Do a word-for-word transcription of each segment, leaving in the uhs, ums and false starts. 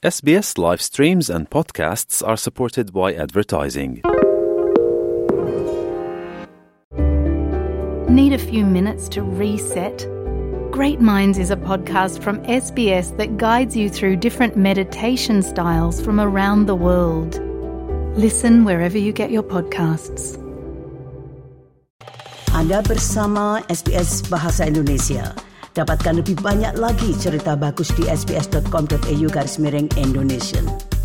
S B S live streams and podcasts are supported by advertising. Need a few minutes to reset? Great Minds is a podcast from S B S that guides you through different meditation styles from around the world. Listen wherever you get your podcasts. Anda bersama S B S Bahasa Indonesia. Dapatkan lebih banyak lagi cerita bagus di sbs.com.au garis miring Indonesia.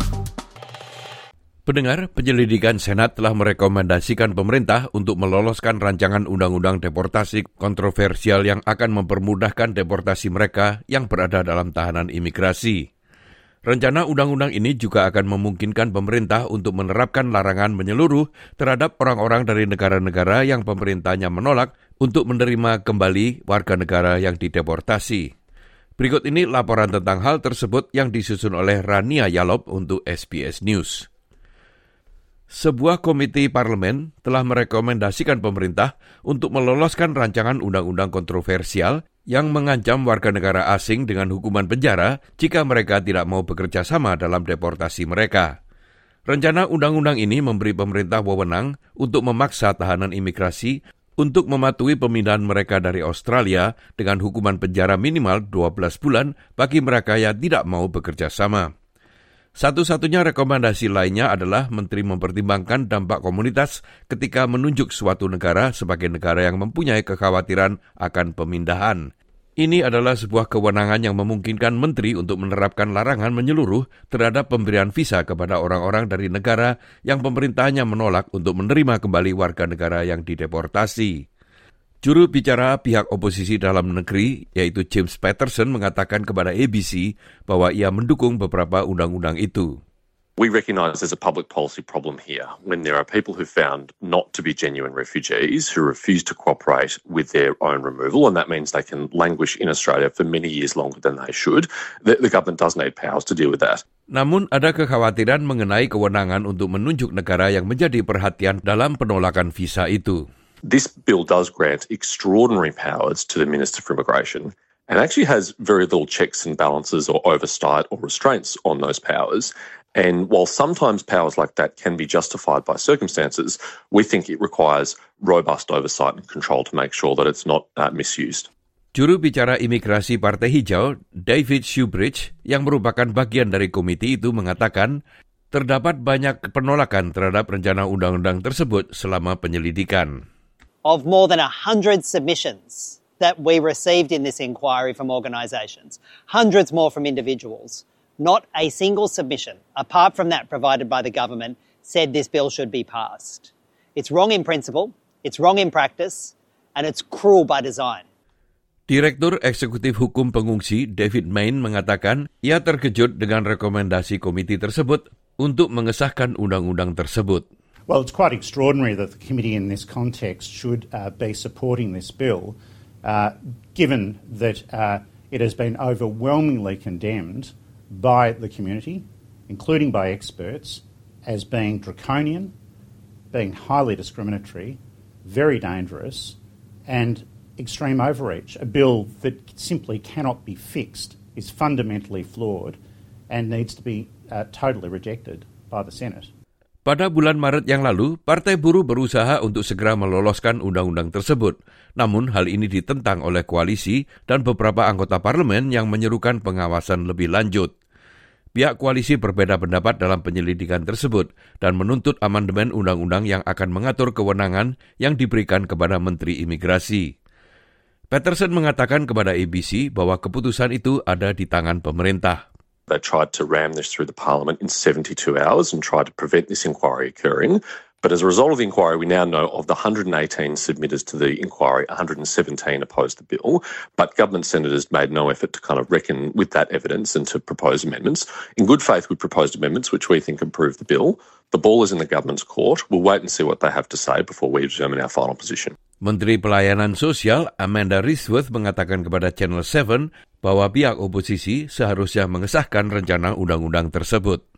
Pendengar, penyelidikan Senat telah merekomendasikan pemerintah untuk meloloskan rancangan undang-undang deportasi kontroversial yang akan mempermudahkan deportasi mereka yang berada dalam tahanan imigrasi. Rencana undang-undang ini juga akan memungkinkan pemerintah untuk menerapkan larangan menyeluruh terhadap orang-orang dari negara-negara yang pemerintahnya menolak untuk menerima kembali warga negara yang dideportasi. Berikut ini laporan tentang hal tersebut yang disusun oleh Rania Yalop untuk S B S News. Sebuah komite parlemen telah merekomendasikan pemerintah untuk meloloskan rancangan undang-undang kontroversial yang mengancam warga negara asing dengan hukuman penjara jika mereka tidak mau bekerja sama dalam deportasi mereka. Rencana undang-undang ini memberi pemerintah wewenang untuk memaksa tahanan imigrasi untuk mematuhi pemindahan mereka dari Australia dengan hukuman penjara minimal dua belas bulan bagi mereka yang tidak mau bekerja sama. Satu-satunya rekomendasi lainnya adalah Menteri mempertimbangkan dampak komunitas ketika menunjuk suatu negara sebagai negara yang mempunyai kekhawatiran akan pemindahan. Ini adalah sebuah kewenangan yang memungkinkan Menteri untuk menerapkan larangan menyeluruh terhadap pemberian visa kepada orang-orang dari negara yang pemerintahnya menolak untuk menerima kembali warga negara yang dideportasi. Juru bicara pihak oposisi dalam negeri, yaitu James Patterson, mengatakan kepada A B C bahwa ia mendukung beberapa undang-undang itu. We recognise there's a public policy problem here when there are people who found not to be genuine refugees who refuse to cooperate with their own removal, and that means they can languish in Australia for many years longer than they should. The, the government does need powers to deal with that. Namun ada kekhawatiran mengenai kewenangan untuk menunjuk negara yang menjadi perhatian dalam penolakan visa itu. This bill does grant extraordinary powers to the Minister for Immigration and actually has very little checks and balances or oversight or restraints on those powers. And while sometimes powers like that can be justified by circumstances, we think it requires robust oversight and control to make sure that it's not uh, misused. Juru bicara imigrasi Partai Hijau, David Shoebridge, yang merupakan bagian dari komite itu mengatakan, terdapat banyak penolakan terhadap rencana undang-undang tersebut selama penyelidikan. Of more than one hundred submissions that we received in this inquiry from organisations, hundreds more from individuals, not a single submission, apart from that provided by the government, said this bill should be passed. It's wrong in principle, it's wrong in practice, and it's cruel by design. Direktur Eksekutif Hukum Pengungsi David Main mengatakan ia terkejut dengan rekomendasi komite tersebut untuk mengesahkan undang-undang tersebut. Well, it's quite extraordinary that the committee in this context should uh, be supporting this bill, uh, given that uh, it has been overwhelmingly condemned by the community, including by experts, as being draconian, being highly discriminatory, very dangerous, and extreme overreach. A bill that simply cannot be fixed, is fundamentally flawed, and needs to be uh, totally rejected by the Senate. Pada bulan Maret yang lalu, Partai Buruh berusaha untuk segera meloloskan undang-undang tersebut. Namun hal ini ditentang oleh koalisi dan beberapa anggota parlemen yang menyerukan pengawasan lebih lanjut. Pihak koalisi berbeda pendapat dalam penyelidikan tersebut dan menuntut amandemen undang-undang yang akan mengatur kewenangan yang diberikan kepada Menteri Imigrasi. Patterson mengatakan kepada A B C bahwa keputusan itu ada di tangan pemerintah. They tried to ram this through the parliament in seventy-two hours and tried to prevent this inquiry occurring. But as a result of the inquiry, we now know of the one hundred eighteen submitters to the inquiry, one hundred seventeen opposed the bill. But government senators made no effort to kind of reckon with that evidence and to propose amendments. In good faith, we proposed amendments which we think improve the bill. The ball is in the government's court. We'll wait and see what they have to say before we determine our final position. Menteri Pelayanan Sosial Amanda Risworth mengatakan kepada Channel tujuh bahwa pihak oposisi seharusnya mengesahkan rencana undang-undang tersebut.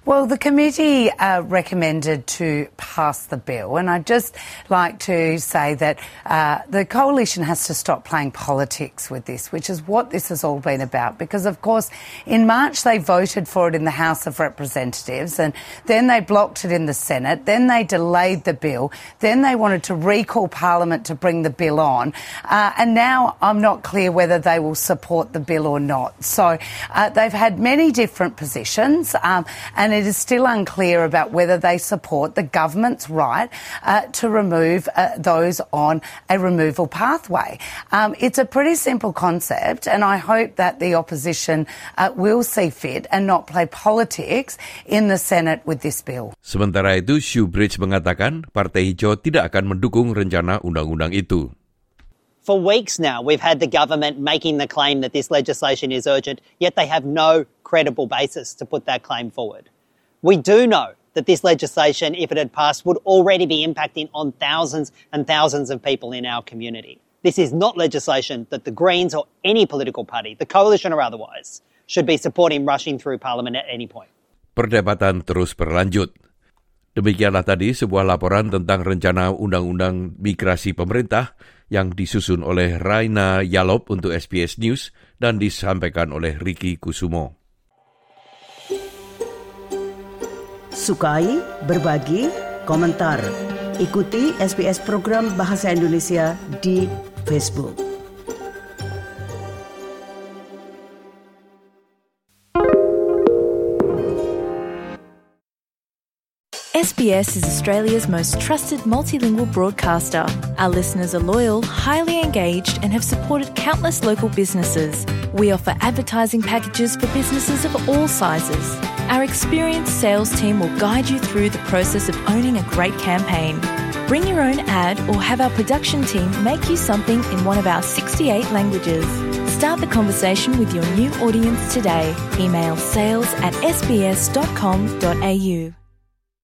Well, the committee uh, recommended to pass the bill, and I'd just like to say that uh, the coalition has to stop playing politics with this, which is what this has all been about. Because, of course, in March they voted for it in the House of Representatives, and then they blocked it in the Senate, then they delayed the bill, then they wanted to recall Parliament to bring the bill on, uh, and now I'm not clear whether they will support the bill or not. So uh, they've had many different positions, um, and it is still unclear about whether they support the government's right uh, to remove uh, those on a removal pathway. Um, it's a pretty simple concept, and I hope that the opposition uh, will see fit and not play politics in the Senate with this bill. Sementara itu, Shoebridge mengatakan Partai Hijau tidak akan mendukung rencana undang-undang itu. For weeks now, we've had the government making the claim that this legislation is urgent, yet they have no credible basis to put that claim forward. We do know that this legislation, if it had passed, would already be impacting on thousands and thousands of people in our community. This is not legislation that the Greens or any political party, the coalition or otherwise, should be supporting rushing through Parliament at any point. Perdebatan terus berlanjut. Demikianlah tadi sebuah laporan tentang rencana undang-undang migrasi pemerintah yang disusun oleh Raina Yalop untuk S B S News dan disampaikan oleh Ricky Kusumo. Sukai, berbagi, komentar. Ikuti S B S program Bahasa Indonesia di Facebook. S B S is Australia's most trusted multilingual broadcaster. Our listeners are loyal, highly engaged, and have supported countless local businesses. We offer advertising packages for businesses of all sizes. Our experienced sales team will guide you through the process of owning a great campaign. Bring your own ad or have our production team make you something in one of our sixty-eight languages. Start the conversation with your new audience today. Email sales at s b s dot com dot a u.